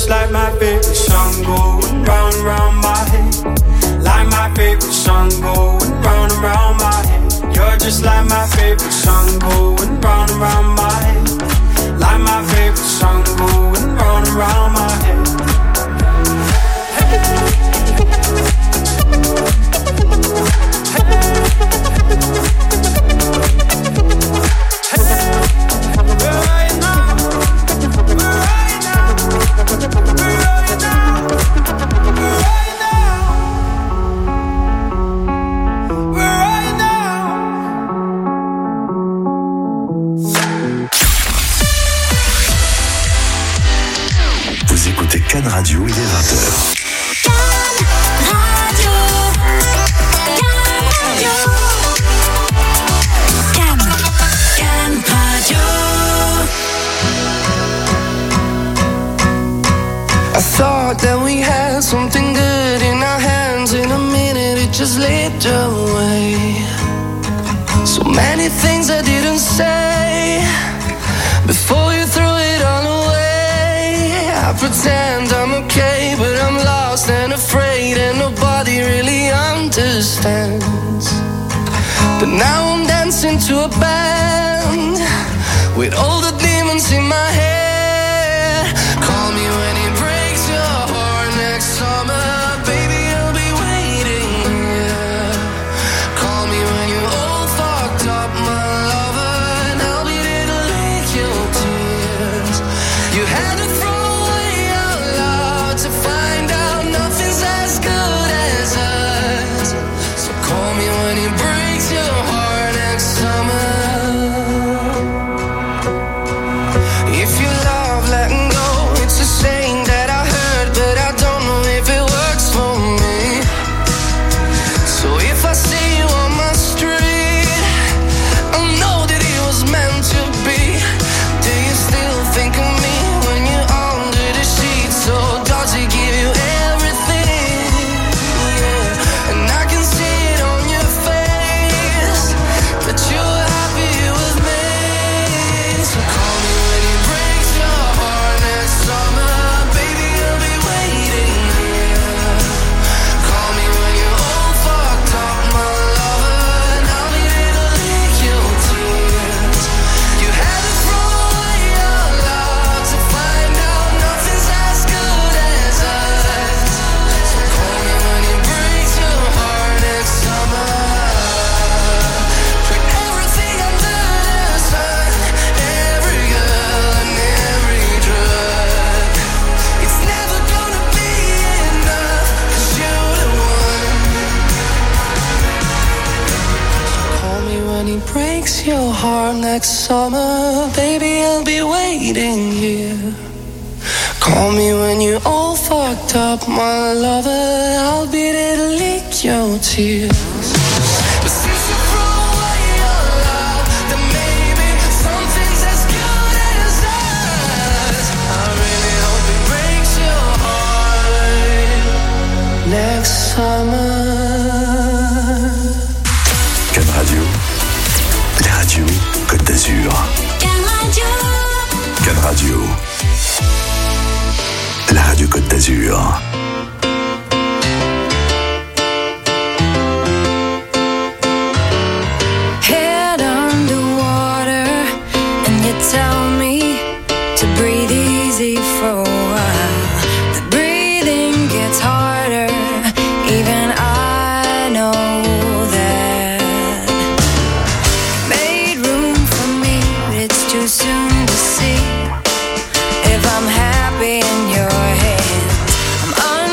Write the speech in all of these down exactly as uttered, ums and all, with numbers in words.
just like my favorite song going round and round my head. Like my favorite song going round and round my head. You're just like my favorite song going round and round my head. Like my favorite song going round and round my head. Can Radio, il est vingt heures. Can Radio, Can Radio, Can, Can Radio. I thought that we had something good in our hands. In a minute it just slipped away. So many things I didn't say before you threw it all away. I pretend I'm okay, but I'm lost and afraid, and nobody really understands. But now I'm dancing to a band with all the demons in my head. Call me when it breaks your heart next summer, baby, I'll be waiting, yeah. Call me when you're all fucked up, my lover, and I'll be there to lick your tears. You had to throw to find out nothing's as good as us. So call me when it breaks your heart next summer. If you love letting go, it's a saying that I heard, but I don't know if it works for me. So if I see you on my street, I'll know that it was meant to be. Do you still think of me when you're under the sheets? So does it give you everything? Yeah, and I can see it on your face that you're happy with me. So call me when it breaks your heart next summer, baby, I'll be waiting here. Call me when you're all fucked up, my lover, and I'll be there to lick your tears. You had to throw away your love to find out nothing's as good as us. So call me when it breaks your heart next summer. Put everything under the sun, every girl and every drug. It's never gonna be enough, 'cause you're the one. Call me when it breaks your heart next summer, baby, I'll be waiting here. Call me when you're all fucked up, my lover, I'll be there to lick your tears. But since you threw away your love, then maybe something's as good as us. I really hope it breaks your heart next summer. Can Radio, la radio Côte d'Azur. Can Radio, Can Radio, la radio Côte d'Azur. Head underwater, and you tell me to breathe easy for a while. The breathing gets harder, even I know that. Made room for me, but it's too soon to see if I'm happy in your hands. I'm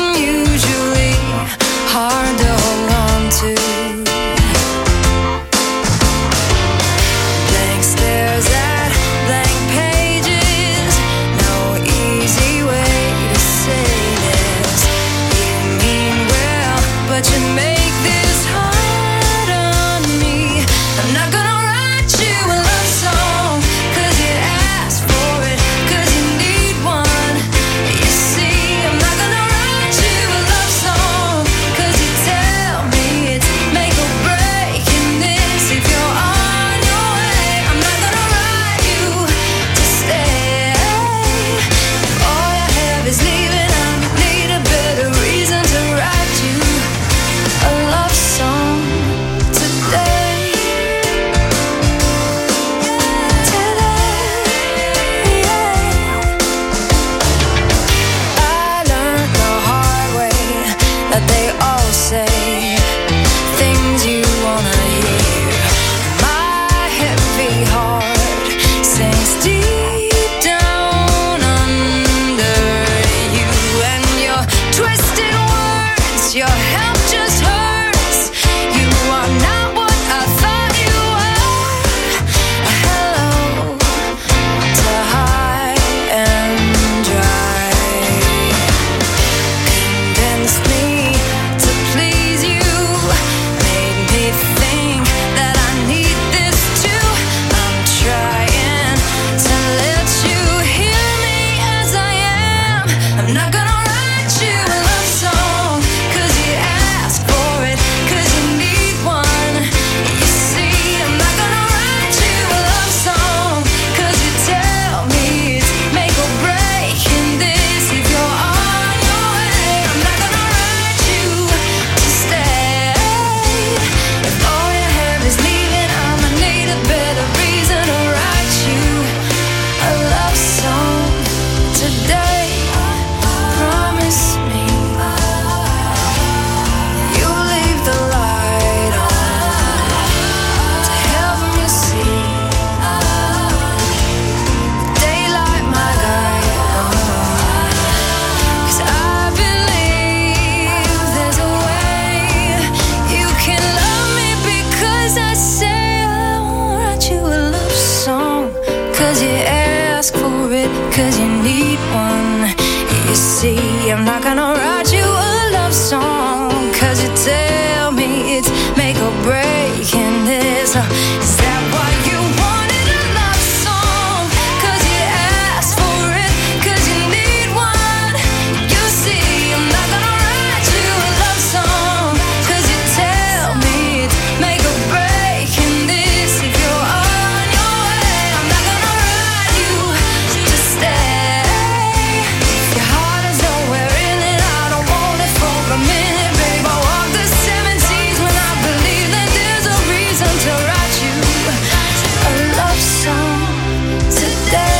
I'm not gonna write you a love song, cause you tell me it's make or break in this. uh, Is that why you wanted a love song? Cause you asked for it, cause you need one. You see, I'm not gonna write you a love song, cause you tell me it's make or break in this. If you're on your way, I'm not gonna write you to stay. Your heart is nowhere in it, I don't want it for a minute, babe. I walk the seven seas when I believe that there's a reason to write you a love song today.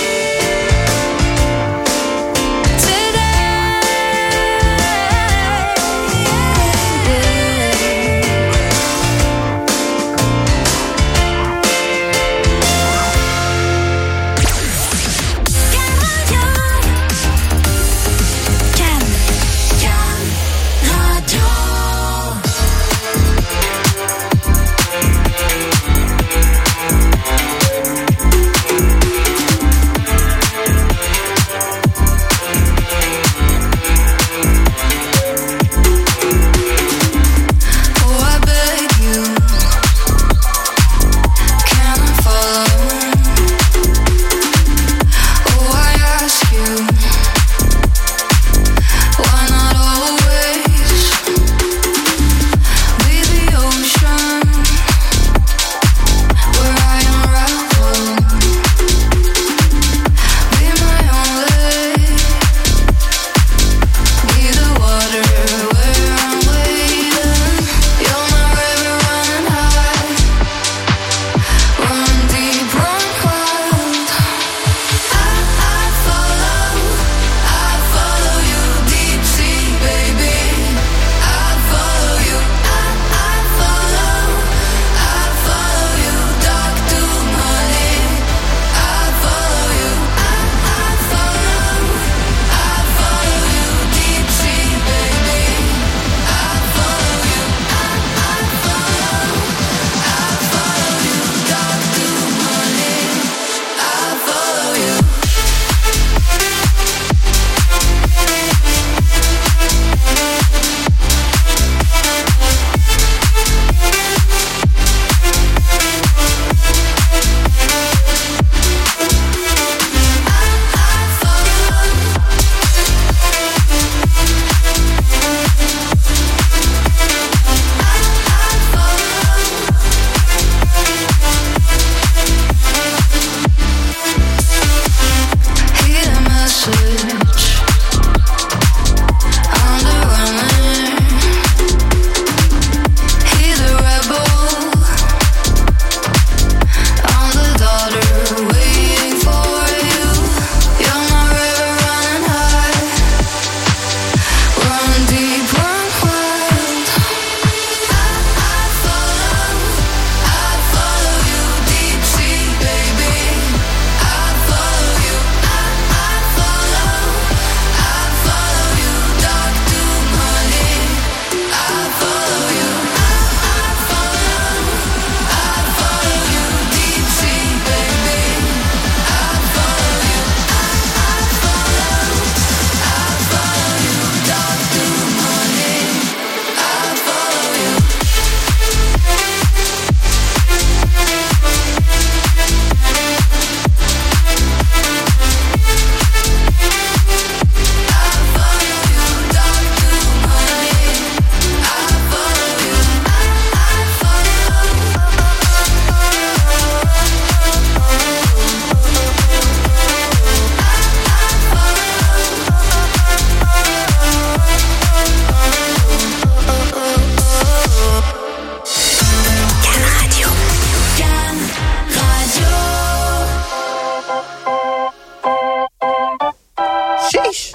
Oh, I beg you, can I follow? Oh, I ask you, why not always be the ocean where I unravel? Be my only, be the water where I'm waiting. You're my river running high, run deep, run wild. I, I follow, I follow you deep sea, baby. I follow you, I, I follow, I follow you dark to money. I follow you, I, I follow, I follow you deep sea, baby. I follow you, I, I follow, I follow you dark to money. I follow you. Hear the message, I'm the runner. Hear the rebel, I'm the daughter waiting for you. You're my river running high, run deep, run wild. I, I follow, I follow you deep sea, baby. I follow you, I, I follow, I follow you dark to money. I follow you, I, I follow, I follow you deep sea, baby. I follow you, I, I follow, I follow you dark to money. I follow you. Sheesh.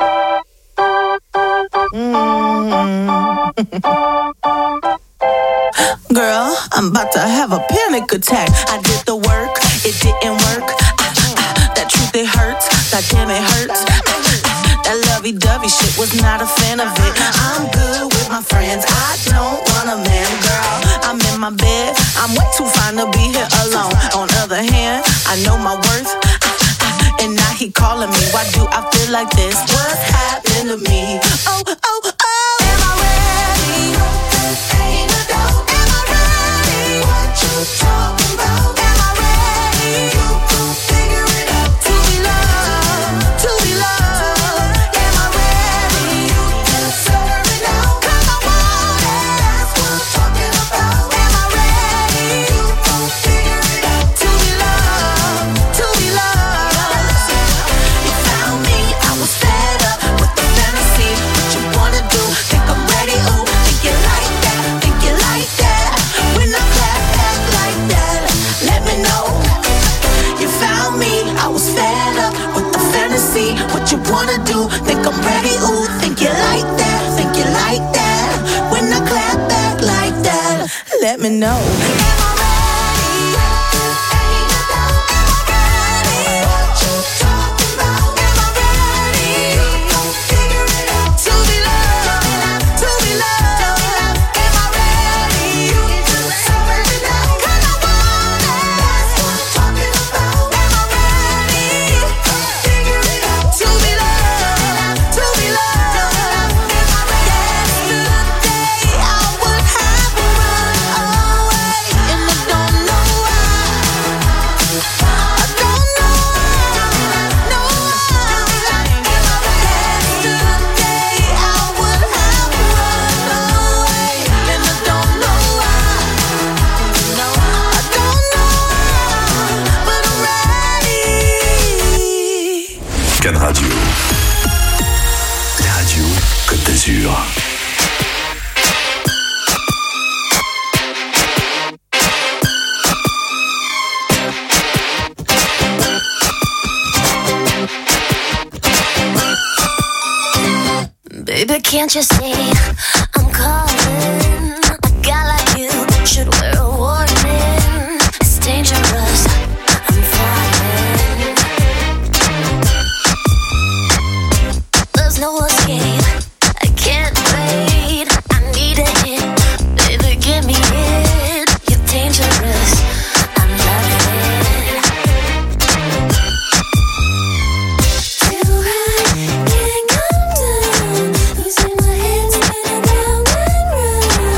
Girl, I'm about to have a panic attack. I did the work, it didn't work. Ah, ah, that truth, it hurts. God damn, it hurts. Ah, ah, that lovey-dovey shit, was not a fan of it. I'm good with my friends, I don't want a man, girl. I'm in my bed, I'm way too fine to be here alone. On the other hand, I know my worth, ah, ah, and I Why he calling me? Why do I feel like this? What's happening to me? Oh, oh, oh. Am I ready? Ain't no doubt. Am I ready? What you talking about? Am I ready? You gon' figure it out. To be loved, to be loved. Am I ready? You deserve it now. 'Cause I want it. That's what I'm talking about. Am I ready? You gon' figure it out. To be loved, to be loved. You found me, I was fed up with the fantasy. What you wanna do? Think I'm ready? Ooh, think you like that? Think you like that? When I clap back like that, let me know. You found me, I was fed up with the fantasy. What you wanna do? Think I'm ready? Ooh, think you like that? Think you like that? When I clap back like that, let me know. Am I ready? Ain't no doubt. Am I ready? What you talking about? Am I ready? You gon' figure it out. To be loved, to be loved. Am I ready? You deserve it now. 'Cause I want it. That's what I'm talking about. Am I ready? Figure it out. To be loved, to be loved. Am I ready? Yesterday I would have run away, and I don't know why. I don't know why. No why. Yesterday I would have run away, and I don't know why. No, I don't know why, but I'm ready. Can Radio. La radio Côte d'Azur. Baby, can't you see I'm calling? A guy like you should wear a warning. It's dangerous, I'm falling. There's no escape, I can't wait. I need a hit, baby, give me it. You're dangerous, I'm loving it. Too high, can't come down. Losing my head, spinning round and round.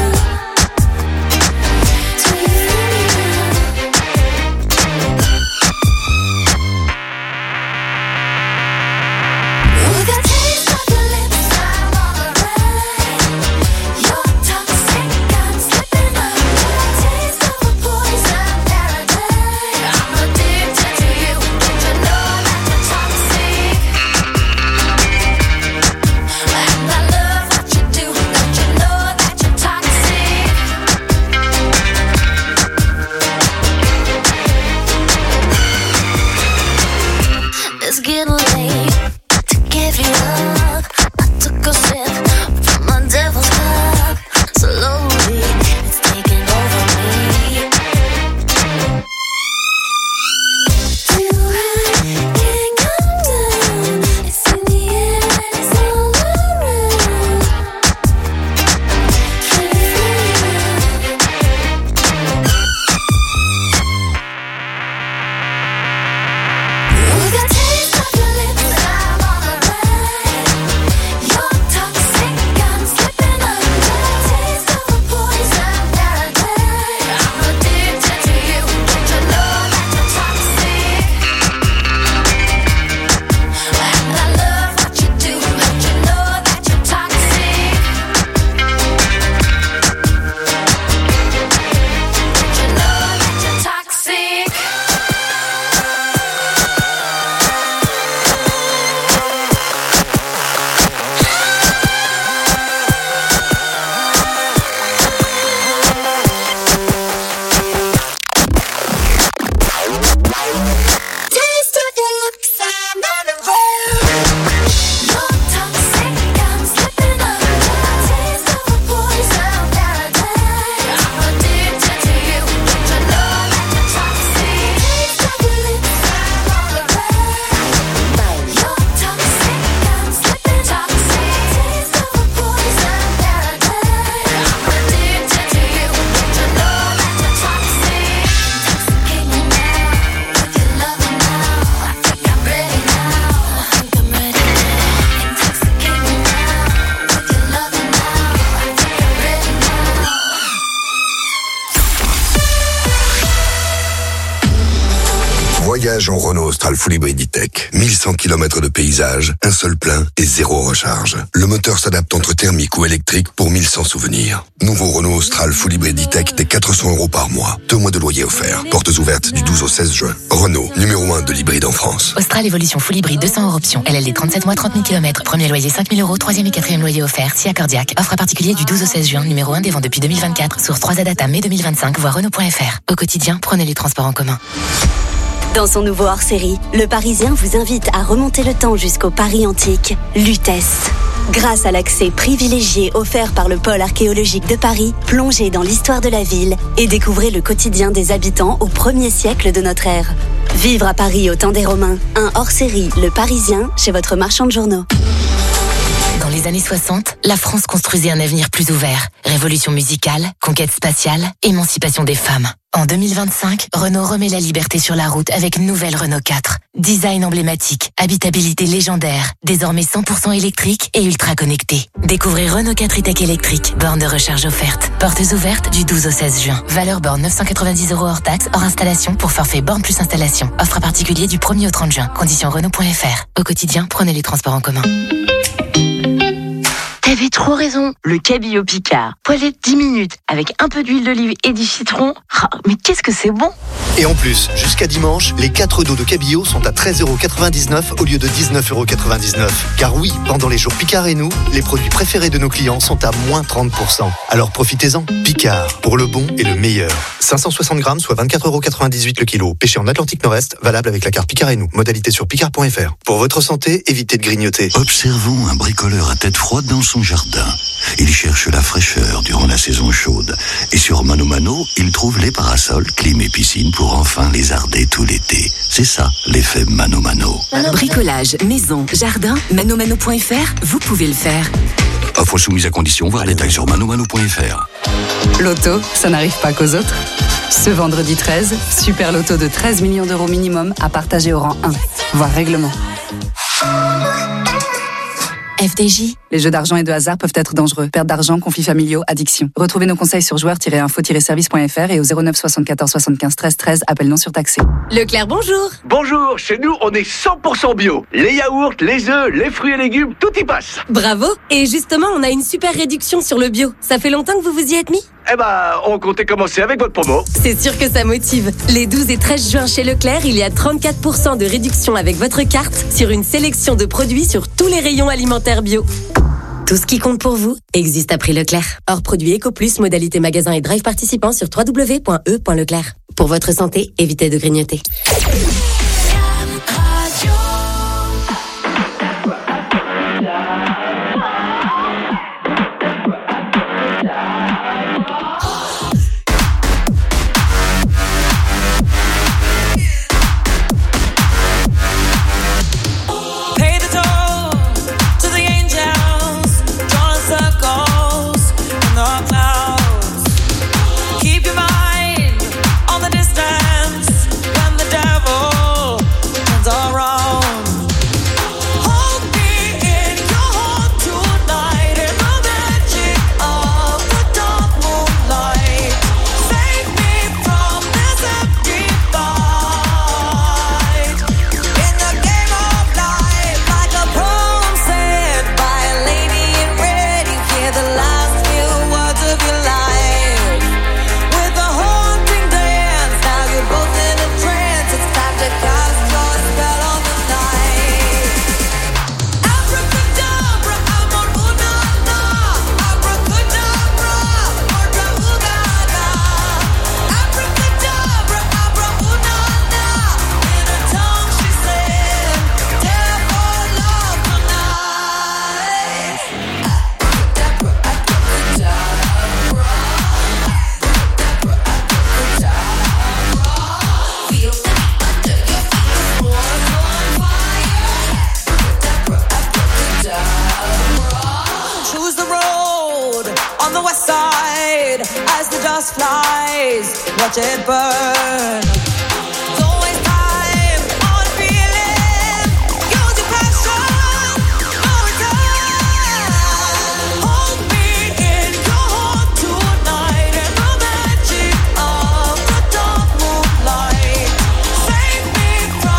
bricolage en Renault Austral Full Hybrid E-Tech. mille cent kilomètres de paysage, un seul plein et zéro recharge. Le moteur s'adapte entre thermique ou électrique pour mille cent souvenirs. Nouveau Renault Austral Full Hybrid E-Tech des quatre cents euros par mois. Deux mois de loyer offert. Portes ouvertes du douze au seize juin. Renault, numéro un de l'hybride en France. Austral Evolution Full Hybrid deux cents euros option. L L D trente-sept mois, trente mille kilomètres. Premier loyer cinq mille euros. Troisième et quatrième loyer offert. Si accordiaque. Offre à particulier du douze au seize juin. Numéro un des ventes depuis deux mille vingt-quatre. Source trois A Data mai deux mille vingt-cinq. Voir Renault point F R. Au quotidien, prenez les transports en commun. Dans son nouveau hors-série, Le Parisien vous invite à remonter le temps jusqu'au Paris antique, Lutèce. Grâce à l'accès privilégié offert par le pôle archéologique de Paris, plongez dans l'histoire de la ville et découvrez le quotidien des habitants au premier siècle de notre ère. Vivre à Paris au temps des Romains, un hors-série Le Parisien chez votre marchand de journaux. Dans les années soixante, la France construisait un avenir plus ouvert. Révolution musicale, conquête spatiale, émancipation des femmes. En deux mille vingt-cinq, Renault remet la liberté sur la route avec une nouvelle Renault quatre. Design emblématique, habitabilité légendaire, désormais cent pour cent électrique et ultra connecté. Découvrez Renault quatre E-Tech électrique, borne de recharge offerte. Portes ouvertes du douze au seize juin. Valeur borne neuf cent quatre-vingt-dix euros hors taxe, hors installation pour forfait borne plus installation. Offre à particulier du premier au trente juin. Conditions Renault point F R. Au quotidien, prenez les transports en commun. T'avais trop raison, le cabillaud Picard. Poêlé de dix minutes, avec un peu d'huile d'olive et du citron. Ah, mais qu'est-ce que c'est bon! Et en plus, jusqu'à dimanche, les quatre dos de cabillaud sont à treize euros quatre-vingt-dix-neuf au lieu de dix-neuf euros quatre-vingt-dix-neuf. Car oui, pendant les jours Picard et nous, les produits préférés de nos clients sont à moins trente pour cent. Alors profitez-en. Picard, pour le bon et le meilleur. cinq cent soixante grammes, soit vingt-quatre euros quatre-vingt-dix-huit le kilo. Pêché en Atlantique Nord-Est, valable avec la carte Picard et nous. Modalité sur picard point F R. Pour votre santé, évitez de grignoter. Observons un bricoleur à tête froide dans son jardin. Il cherche la fraîcheur durant la saison chaude. Et sur Mano Mano, il trouve les parasols, clim et piscine pour enfin lézarder tout l'été. C'est ça, l'effet Mano Mano. Bricolage, maison, jardin, mano mano point F R, vous pouvez le faire. Offre soumise à condition, voir les détails sur mano mano point F R. Loto, ça n'arrive pas qu'aux autres. Ce vendredi treize, super loto de treize millions d'euros minimum à partager au rang un. Voir règlement. F D J. Les jeux d'argent et de hasard peuvent être dangereux. Perte d'argent, conflits familiaux, addiction. Retrouvez nos conseils sur joueurs tiret info tiret service point F R et au zéro neuf soixante-quatorze soixante-quinze treize treize, appel non surtaxé. Leclerc, bonjour. Bonjour, chez nous, on est cent pour cent bio. Les yaourts, les œufs, les fruits et légumes, tout y passe. Bravo. Et justement, on a une super réduction sur le bio. Ça fait longtemps que vous vous y êtes mis ? Eh ben, on comptait commencer avec votre promo. C'est sûr que ça motive. Les douze et treize juin chez Leclerc, il y a trente-quatre pour cent de réduction avec votre carte sur une sélection de produits sur tous les rayons alimentaires bio. Tout ce qui compte pour vous existe à prix Leclerc. Hors produit EcoPlus, modalité magasin et drive participant sur w w w point e point leclerc. Pour votre santé, évitez de grignoter. Watch it burn. From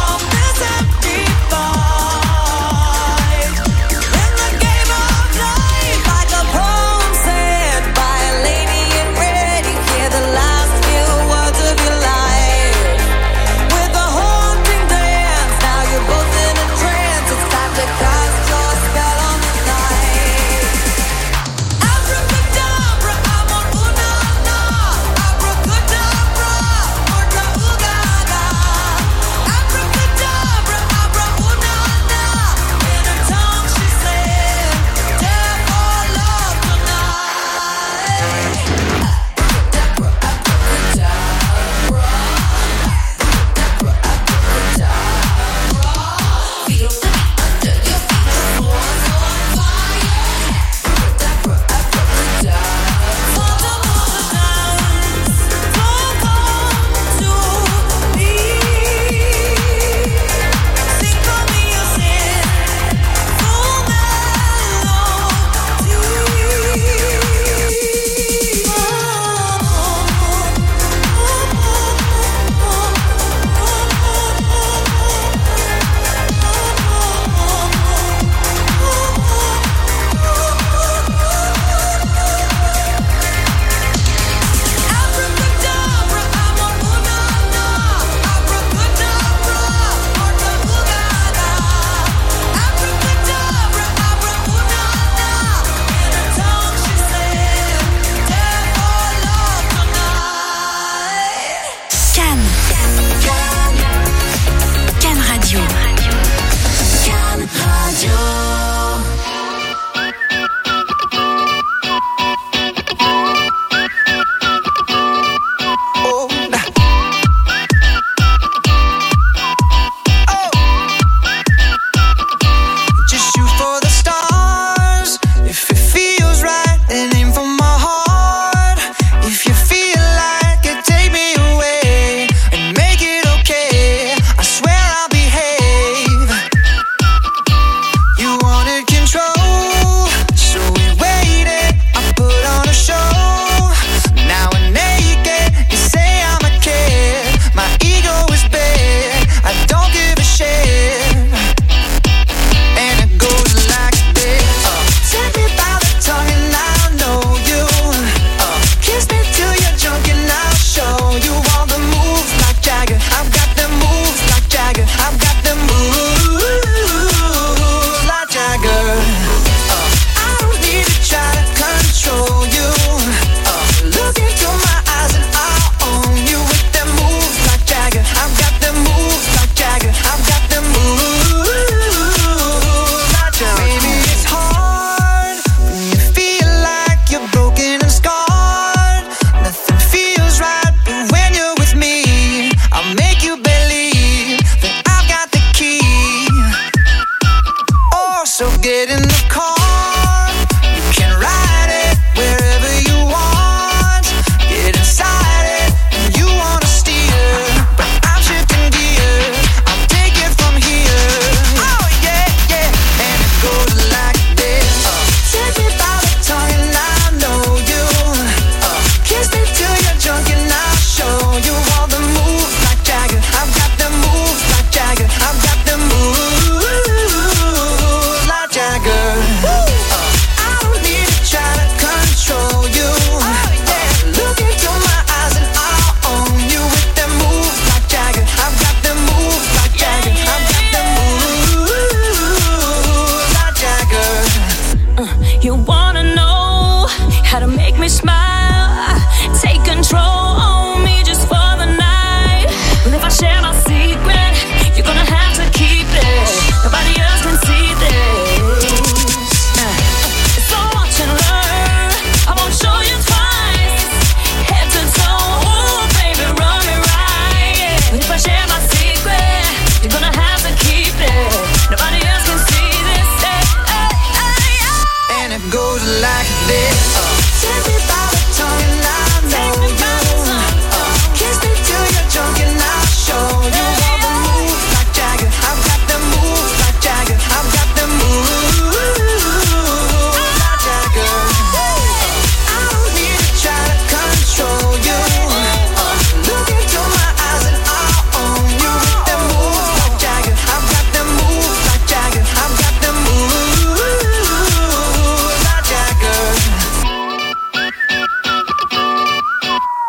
how to make me smile. Take control on me just for the night. But if I share my secret, you're gonna have to keep it. Nobody else can see this. So watch and learn. I won't show you twice. Head to toe, ooh, baby, run me right. But if I share my secret, you're gonna have to keep it. Nobody else can see this. Hey, hey, hey, hey. And it goes like this. Take me by the tongue and I know you. Kiss me till you're drunk and I'll show you all the moves like Jagger. I've got the moves like Jagger. I've got the moves like Jagger. I don't need to try to control you. Look into my eyes and I'll own you with the moves like Jagger. I've got the moves like Jagger. I've got the moves like Jagger.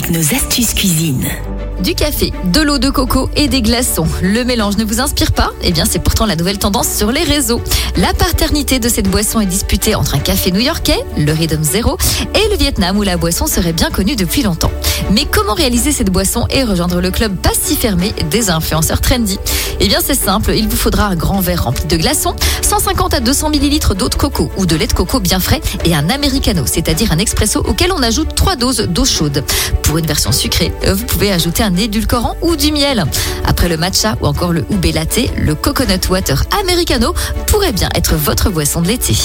avec nos astuces cuisine. Du café, de l'eau de coco et des glaçons. Le mélange ne vous inspire pas? Eh bien, c'est pourtant la nouvelle tendance sur les réseaux. La paternité de cette boisson est disputée entre un café new-yorkais, le Rhythm Zero, et le Vietnam où la boisson serait bien connue depuis longtemps. Mais comment réaliser cette boisson et rejoindre le club pas si fermé des influenceurs trendy? Eh bien, c'est simple. Il vous faudra un grand verre rempli de glaçons, cent cinquante à deux cents millilitres d'eau de coco ou de lait de coco bien frais et un americano, c'est-à-dire un expresso auquel on ajoute trois doses d'eau chaude. Pour une version sucrée, vous pouvez ajouter un édulcorant ou du miel. Après le matcha ou encore le ube latte, le coconut water americano pourrait bien être votre boisson de l'été.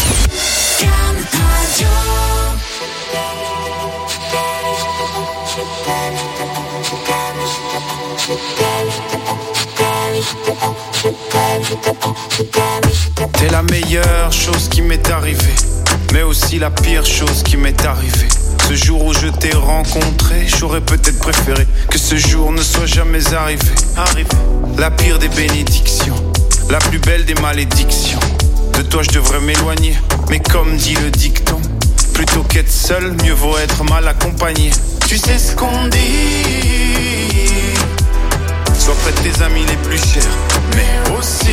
T'es la meilleure chose qui m'est arrivée, mais aussi la pire chose qui m'est arrivée. Ce jour où je t'ai rencontré, j'aurais peut-être préféré que ce jour ne soit jamais arrivé. Arrivé. La pire des bénédictions, la plus belle des malédictions. De toi je devrais m'éloigner, mais comme dit le dicton, plutôt qu'être seul, mieux vaut être mal accompagné. Tu sais ce qu'on dit, sois près de tes amis les plus chers, mais aussi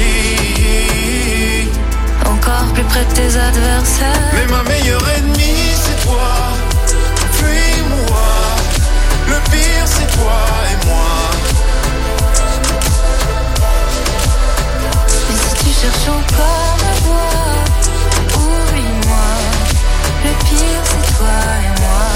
encore plus près de tes adversaires. Mais ma meilleure ennemie c'est toi. Fuis-moi, le pire c'est toi et moi. Et si tu cherches encore ma voix, oublie-moi, le pire c'est toi et moi.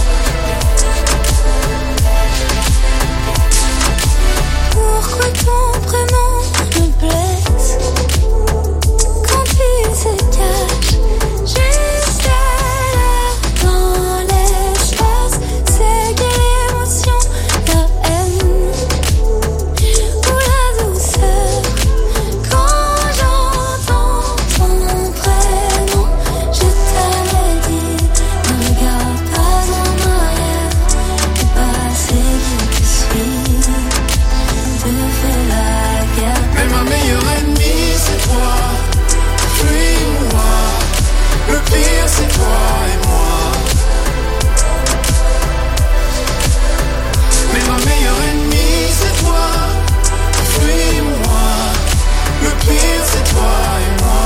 Pourquoi ton prénom me blesse quand il se cache juste là dans l'espace? C'est quelle émotion, la haine ou la douceur quand j'entends ton prénom? Je t'avais dit, ne regarde pas en arrière, le passé qui te suit te fait la guerre. Mais ma meilleure ennemie c'est toi. Fuis-moi, le pire c'est toi et moi. Mais ma meilleure ennemie c'est toi. Fuis-moi, le pire c'est toi et moi.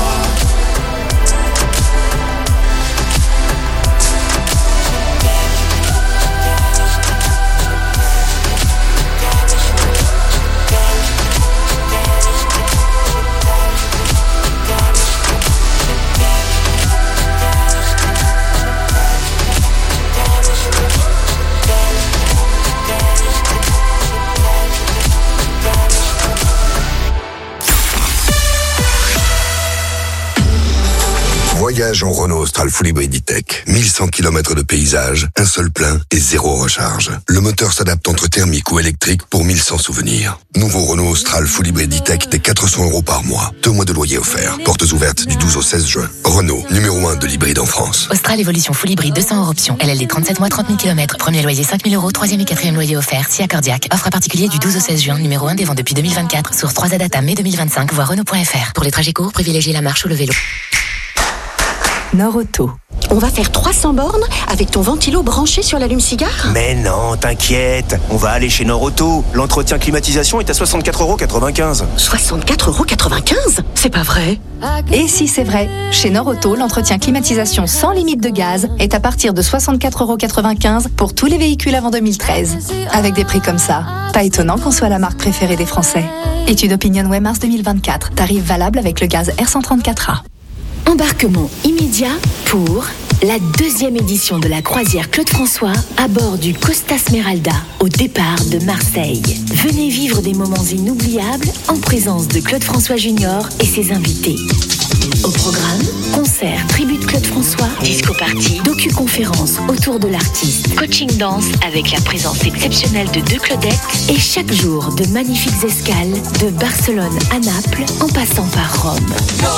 Voyage en Renault Austral Full Hybrid E-Tech. mille cent kilomètres de paysage, un seul plein et zéro recharge. Le moteur s'adapte entre thermique ou électrique pour mille cent souvenirs. Nouveau Renault Austral Full Hybrid E-Tech des quatre cents euros par mois. Deux mois de loyer offert. Portes ouvertes du douze au seize juin. Renault, numéro un de l'hybride en France. Austral Evolution Full Hybrid deux cents euros option. L L D trente-sept mois, trente mille kilomètres. Premier loyer cinq mille euros. Troisième et quatrième loyer offert. Si accordiaque. Offre à particulier du douze au seize juin. Numéro un des ventes depuis deux mille vingt-quatre. Source trois A Data mai deux mille vingt-cinq. Voir Renault point F R. Pour les trajets courts, privilégiez la marche ou le vélo. Nord Auto. On va faire trois cents bornes avec ton ventilo branché sur l'allume-cigare? Mais non, t'inquiète, on va aller chez Nord Auto. L'entretien climatisation est à soixante-quatre euros quatre-vingt-quinze. soixante-quatre euros quatre-vingt-quinze? C'est pas vrai. Et si c'est vrai, chez Nord Auto, l'entretien climatisation sans limite de gaz est à partir de soixante-quatre euros quatre-vingt-quinze pour tous les véhicules avant deux mille treize. Avec des prix comme ça, pas étonnant qu'on soit la marque préférée des Français. Étude Opinionway mars deux mille vingt-quatre. Tarif valable avec le gaz R cent trente-quatre A. Embarquement immédiat pour la deuxième édition de la croisière Claude François à bord du Costa Smeralda au départ de Marseille. Venez vivre des moments inoubliables en présence de Claude François Junior et ses invités. Au programme, concert, tribute Claude François, disco party, docu-conférence autour de l'artiste, coaching danse avec la présence exceptionnelle de deux Claudettes et chaque jour de magnifiques escales de Barcelone à Naples en passant par Rome.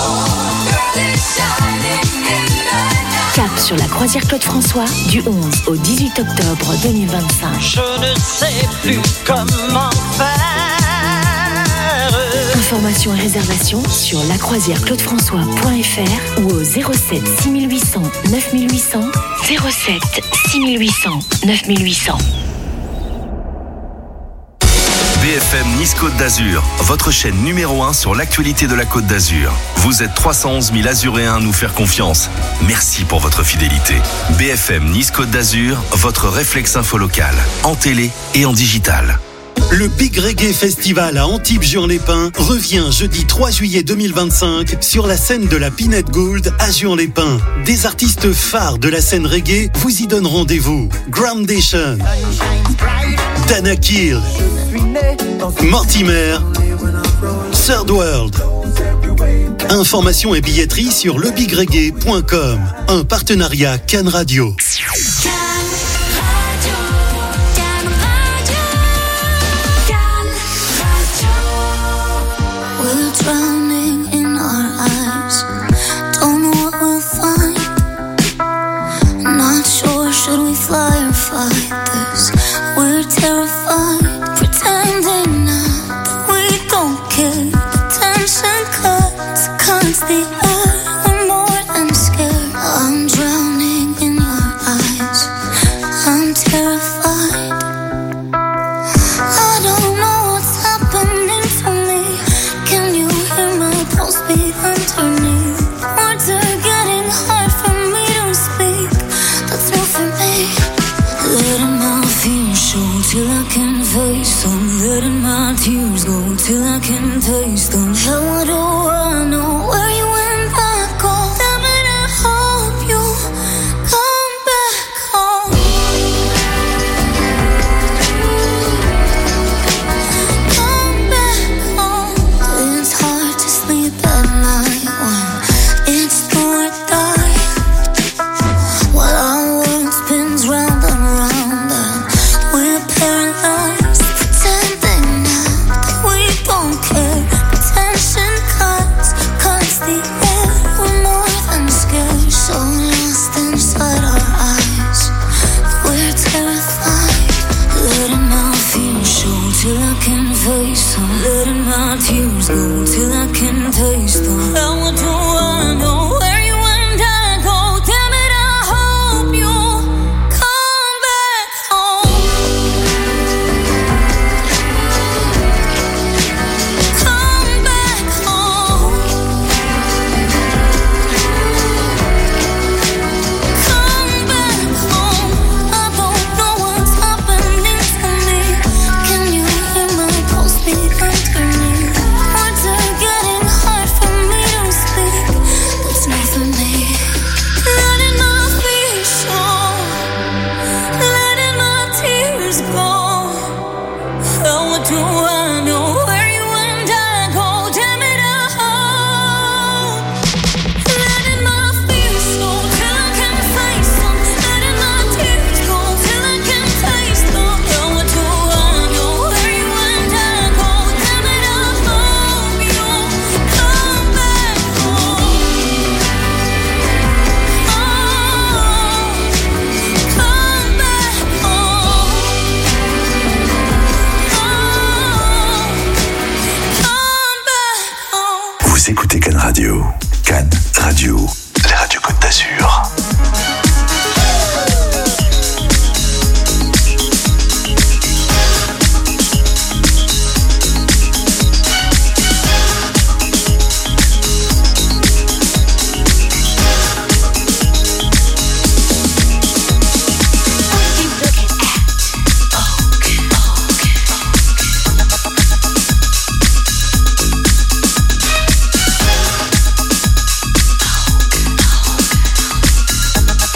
Cap sur la croisière Claude François du onze au dix-huit octobre deux mille vingt-cinq. Je ne sais plus comment faire. Informations et réservations sur lacroisière claude françois point f r ou au zéro sept six huit zéro zéro neuf huit zéro zéro zéro sept six huit zéro zéro neuf huit zéro zéro. B F M Nice Côte d'Azur, votre chaîne numéro un sur l'actualité de la Côte d'Azur. Vous êtes trois cent onze mille Azuréens à nous faire confiance. Merci pour votre fidélité. B F M Nice Côte d'Azur, votre réflexe info local, en télé et en digital. Le Big Reggae Festival à Antibes-Juan-les-Pins revient jeudi trois juillet deux mille vingt-cinq sur la scène de la Pinette Gould à Juan-les-Pins. Des artistes phares de la scène reggae vous y donnent rendez-vous. Groundation, Dana Kill, Mortimer, Third World. Informations et billetterie sur le big reggae point com. Un partenariat Can Radio. Drowning in our eyes, don't know what we'll find. Not sure, should we fly or fight this? We're terrified, pretending now that we don't care. The tension cuts, cuts the air. We're more than scared. I'm drowning in your eyes, I'm terrified. I don't know what's happening to me. Can you hear my pulse beat underneath? Words are getting hard for me to speak. That's new for me. Letting my fears show till I can face them. Letting my tears go till I can taste them. How do I know where you went back? Oh, damn it, I hope you come back home. Come back home. It's hard to sleep at night when it's do or die. While our world spins round and round and we're paralyzed, pretending now that we don't care. Tension cuts, cuts the air. We're more than scared, so lost inside our eyes. We're terrified, letting my fears show till I can face them. Letting my tears go till I can taste them. How do I know where you and I go? Damn it, I hope you come back home. Come back home. Come back home. I don't know what's happening to me. Can you hear my pulse beat underneath? Words are getting hard for me to speak. That's not for me. Letting my fears show, letting my tears go. How do I know where you and I go? Damn it, I hope. Letting my fears show till I can face them. Letting my tears go till I can taste them. How do I know where you and I go? Damn it, I hope you come back home. Oh, come back home. Vous écoutez Can Radio. Can Radio, la radio Côte d'Azur. Come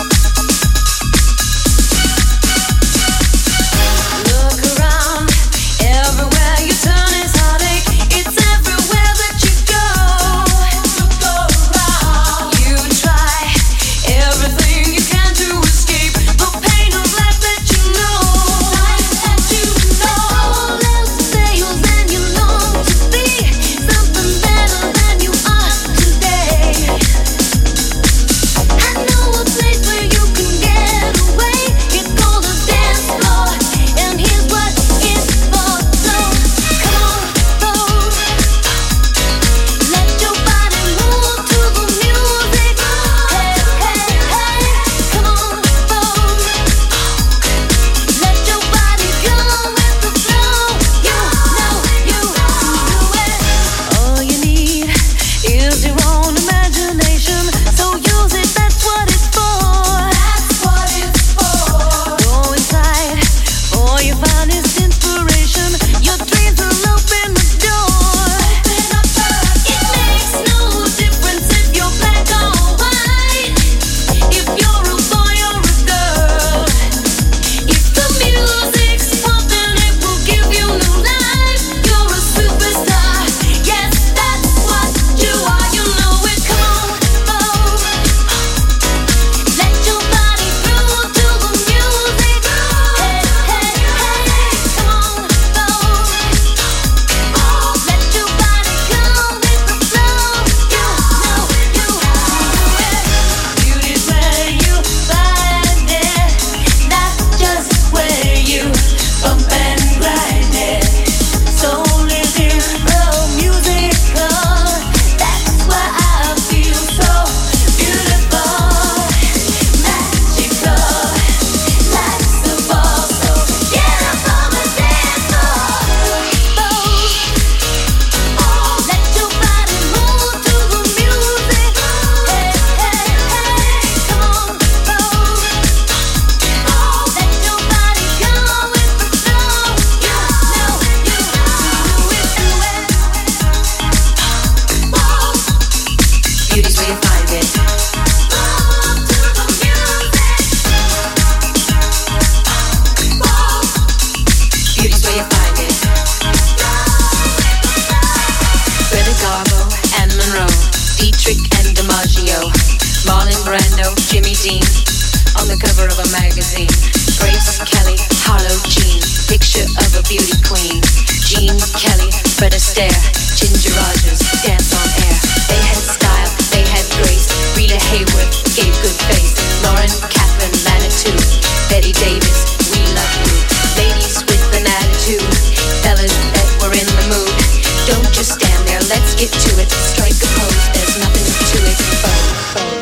Dietrich and DiMaggio, Marlon Brando, Jimmy Dean, on the cover of a magazine. Grace Kelly, Harlow Jean, picture of a beauty queen. Jean Kelly, Fred Astaire, Ginger Rogers, dance on air. They had style, they had grace. Rita Hayworth gave good face. Lauren, Catherine, Manitou, Betty Davis, we love you. Ladies with an attitude, fellas that were in the mood. Don't just stand there, let's get to it. Strike a pose, there's nothing to it. Vogue, vogue.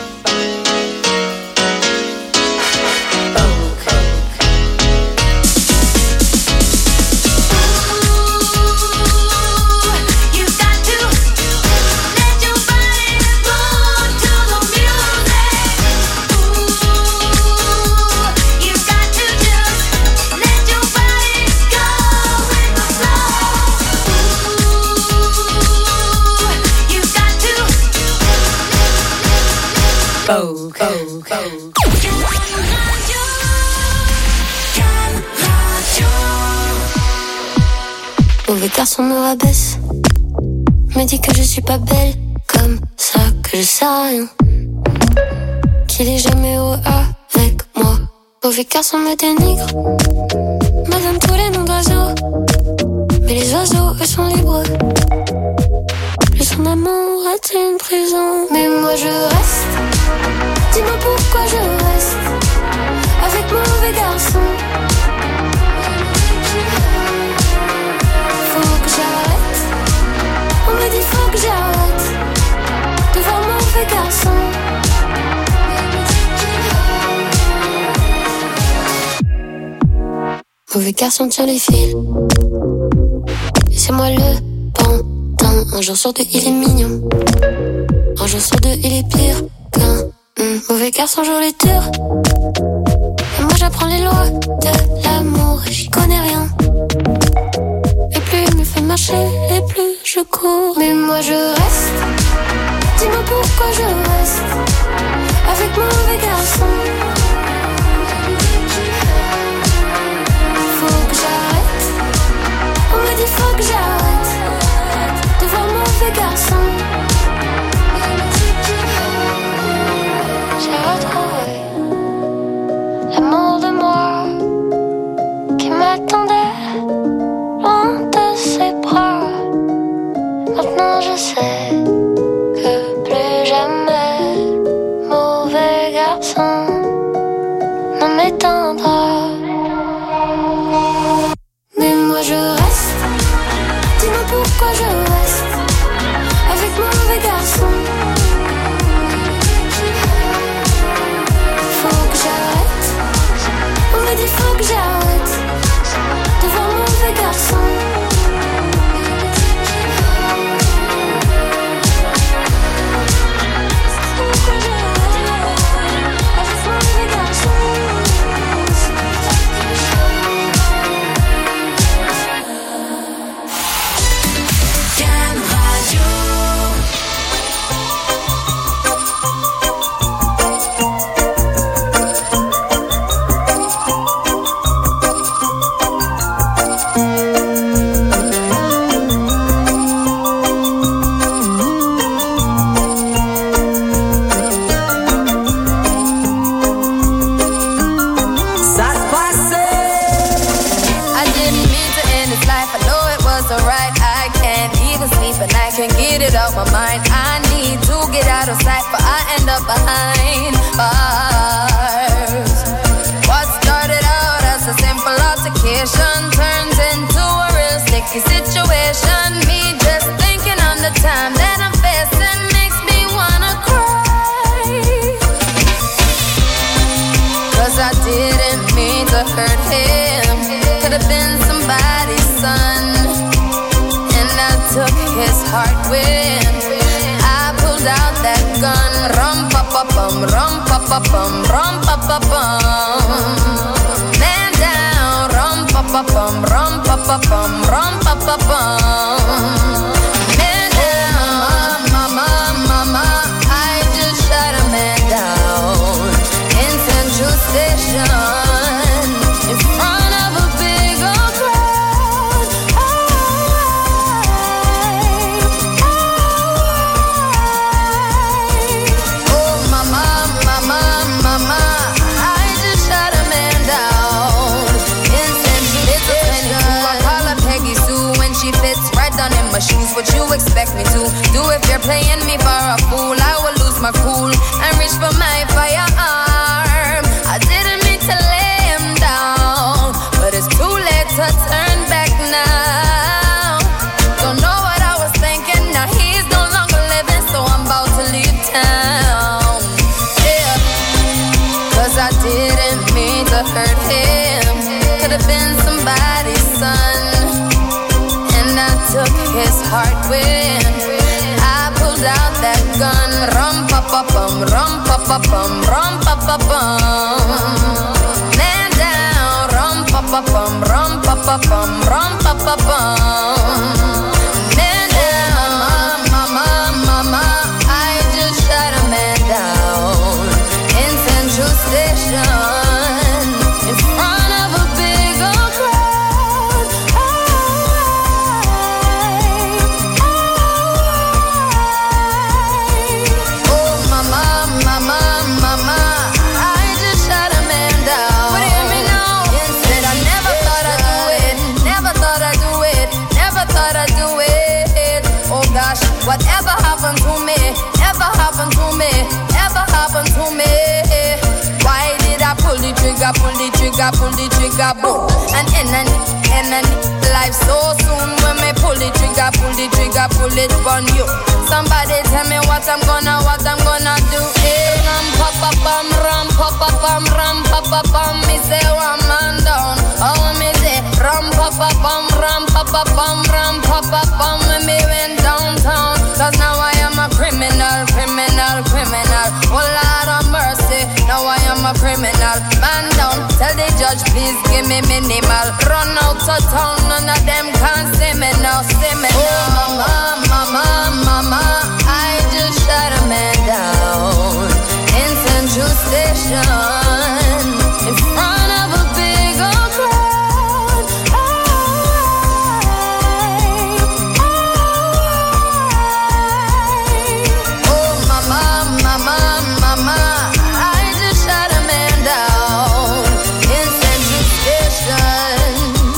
Vogue, Vogue, Vogue. Mauvais garçon me rabaisse, me dit que je suis pas belle, comme ça que je sais rien, qu'il est jamais heureux avec moi. Mauvais garçon me dénigre, me donne tous les noms d'oiseaux, mais les oiseaux eux sont libres. Plus son amour est une prison, mais moi je reste. Dis-moi pourquoi je reste avec mon mauvais garçon. Faut que j'arrête. On me dit faut que j'arrête de voir mon mauvais garçon. Mauvais garçon tient les fils, et c'est moi le pantin. Un jour sur deux il est mignon, un jour sur deux il est pire qu'un mmh. Mauvais garçon joue les durs, et moi j'apprends les lois de l'amour et j'y connais rien. Et plus il me fait marcher, et plus je cours. Mais moi je reste. Dis-moi pourquoi je reste avec mon mauvais garçon. Faut que j'arrête. On me dit faut que j'arrête de voir mon mauvais garçon. J'ai retrouvé l'amour de moi qui m'attendait loin de ses bras. Maintenant je sais que plus jamais mauvais garçon ne m'éteindra. Mais moi je reste. Dis-moi pourquoi je reste avec mon mauvais garçon. Faut que j'arrête. On me dit faut que j'arrête de voir mon mauvais garçon. My mind, I need to get out of sight, but I end up behind bars. What started out as a simple altercation turns into a real sticky situation. Me just thinking on the time that I'm facing makes me wanna cry. Cause I didn't mean to hurt him. Could have been somebody's son, and I took his heart with. Out that gun, rum pa pa bum, rum pa pa bum, rum pa pa bum. Man down, rum pa pa bum, rum pa pa bum, rum pa pa bum. Man down, mama, mama, I just shot a man down in Central Station in front of a big old crowd. I, I expect me to do if you're playing me for a fool? I will lose my cool and reach for my firearm. I didn't mean to lay him down, but it's too late to turn back now. Don't know what I was thinking, now he's no longer living, so I'm about to leave town. Yeah, cause I didn't mean to hurt him. Could've been somebody's son, and I took his heart when I pulled out that gun. Rum pa pa bum, rum pa pa bum, rum pa pa bum. Man down, rum pa pa bum, rum pa pa bum, rum pa pa bum. Man down, mama, mama, I just shot a man down in Central Station in front of a big old crowd. Oh, mama, mama, mama, I just shot a man down. But hear me now, said I never thought I'd do it, never thought I'd do it, never thought I'd do it. Oh gosh, whatever happened to me, ever happened to me, ever happened to me. Why did I pull the trigger, pull the trigger, pull the trigger, boom? And end and end and life so soon. When me pull the trigger, pull the trigger, pull it on you. Somebody tell me what I'm gonna, what I'm gonna do. Hey, ram pa pa bum, ram pa pa bum, ram pa pa bum. Me say one man down. Oh me say ram pa pa bum, ram pa pa bum, ram pa pa bum. When me went downtown, cause now I am a criminal, criminal, criminal. Oh Lord of mercy, now I am a criminal. Man down, tell the judge please give me minimal. Run out of town, none of them can see me now, see me now. Oh mama, mama, mama, I just shot a man down in Central Station in front of a big old crowd. Oh mama, mama, mama, I just shot a man down in Central Station.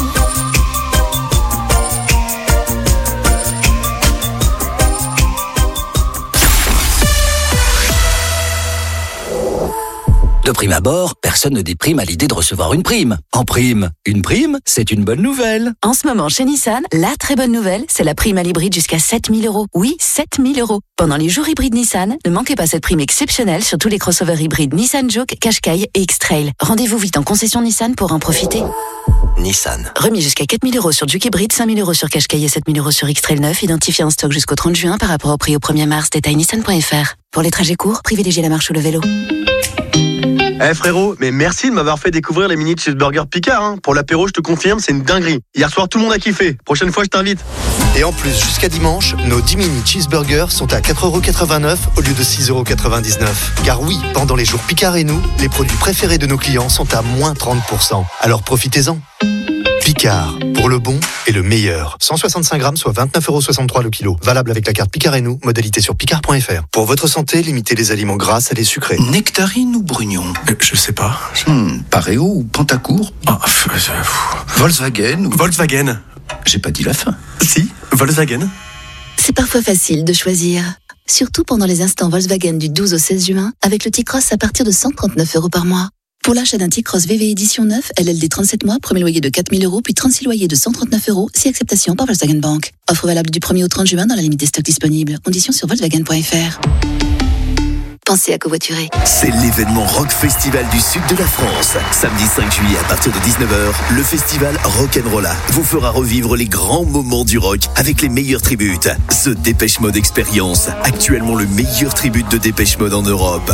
De prime abord, personne ne déprime à l'idée de recevoir une prime. En prime, une prime, c'est une bonne nouvelle. En ce moment, chez Nissan, la très bonne nouvelle, c'est la prime à l'hybride jusqu'à sept mille euros. Oui, sept mille euros. Pendant les jours hybrides Nissan, ne manquez pas cette prime exceptionnelle sur tous les crossovers hybrides Nissan Juke, Qashqai et X-Trail. Rendez-vous vite en concession Nissan pour en profiter. Nissan. Remis jusqu'à quatre mille euros sur Juke hybride, cinq mille euros sur Qashqai et sept mille euros sur X-Trail neuf, identifié en stock jusqu'au trente juin par rapport au prix au premier mars. Détail nissan point f r. Pour les trajets courts, privilégiez la marche ou le vélo. Eh frérot, mais merci de m'avoir fait découvrir les mini cheeseburgers Picard. Hein. Pour l'apéro, je te confirme, c'est une dinguerie. Hier soir, tout le monde a kiffé. Prochaine fois, je t'invite. Et en plus, jusqu'à dimanche, nos dix mini cheeseburgers sont à quatre euros quatre-vingt-neuf au lieu de six euros quatre-vingt-dix-neuf. Car oui, pendant les jours Picard et nous, les produits préférés de nos clients sont à moins trente pour cent. Alors profitez-en. Picard, pour le bon et le meilleur. cent soixante-cinq grammes, soit vingt-neuf euros soixante-trois le kilo. Valable avec la carte Picard et nous, modalité sur picard point f r. Pour votre santé, limitez les aliments gras, salés, sucrés. Nectarine ou Brugnon euh, Je sais pas. Hmm, Pareo ou Pantacourt Ah, f- f- Volkswagen ou... Volkswagen. J'ai pas dit la fin. Si, Volkswagen. C'est parfois facile de choisir. Surtout pendant les instants Volkswagen du douze au seize juin, avec le T-Cross à partir de cent trente-neuf euros par mois. Pour l'achat d'un T-Cross V V édition neuf, L L D trente-sept mois, premier loyer de quatre mille euros, puis trente-six loyers de cent trente-neuf euros, si acceptation par Volkswagen Bank. Offre valable du premier au trente juin dans la limite des stocks disponibles. Conditions sur volkswagen point f r. Pensez à covoiturer. C'est l'événement Rock Festival du sud de la France. Samedi cinq juillet à partir de dix-neuf heures, le festival Rock'n'Rolla vous fera revivre les grands moments du rock avec les meilleurs tributes. The Dépêche Mode Experience, actuellement le meilleur tribute de Dépêche Mode en Europe.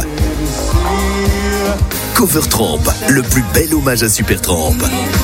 Cover Tramp, le plus bel hommage à Supertramp.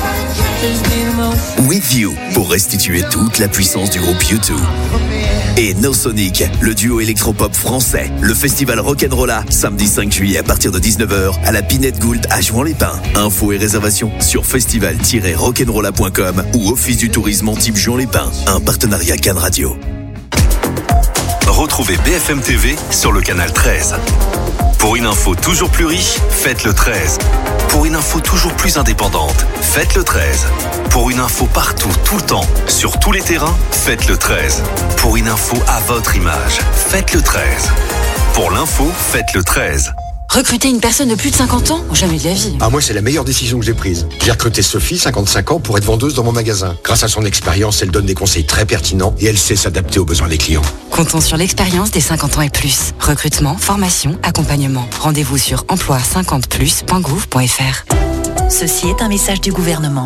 With You, pour restituer toute la puissance du groupe U deux. Et No Sonic, le duo électropop français. Le festival Rock'n'Rolla, samedi cinq juillet à partir de dix-neuf heures à la Pinette Gould à Juan-les-Pins. Infos et réservations sur festival tiret rock'n'rolla point com ou Office du tourisme Antibes Juan-les-Pins. Un partenariat Cannes Radio. Retrouvez B F M T V sur le canal treize. Pour une info toujours plus riche, faites le treize. Pour une info toujours plus indépendante, faites le treize. Pour une info partout, tout le temps, sur tous les terrains, faites le treize. Pour une info à votre image, faites le treize. Pour l'info, faites le treize. Recruter une personne de plus de cinquante ans? Jamais de la vie. Ah, moi, c'est la meilleure décision que j'ai prise. J'ai recruté Sophie, cinquante-cinq ans, pour être vendeuse dans mon magasin. Grâce à son expérience, elle donne des conseils très pertinents et elle sait s'adapter aux besoins des clients. Comptons sur l'expérience des cinquante ans et plus. Recrutement, formation, accompagnement. Rendez-vous sur emploi cinquante plus point gouv point f r. Ceci est un message du gouvernement.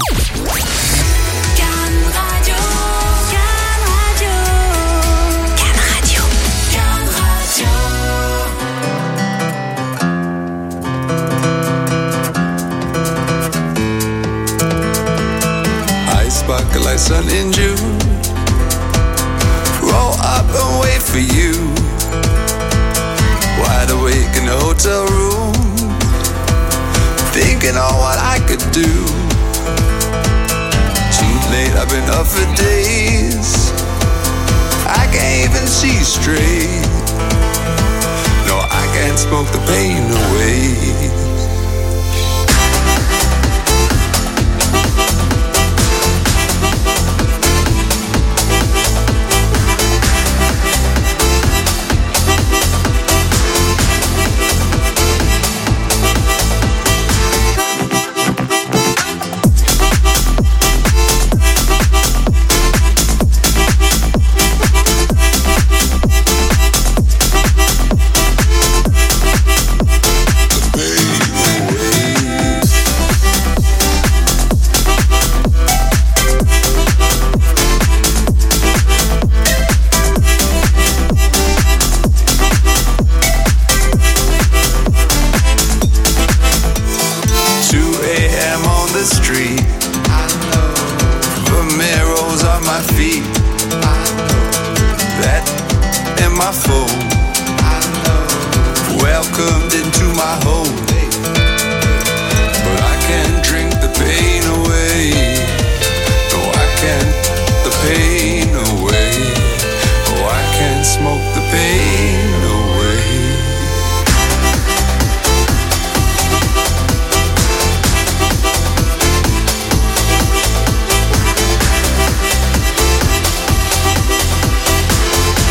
Sparkle like sun in June. Roll up and wait for you. Wide awake in the hotel room, thinking on what I could do. Too late, I've been up for days. I can't even see straight. No, I can't smoke the pain away. Welcomed into my home.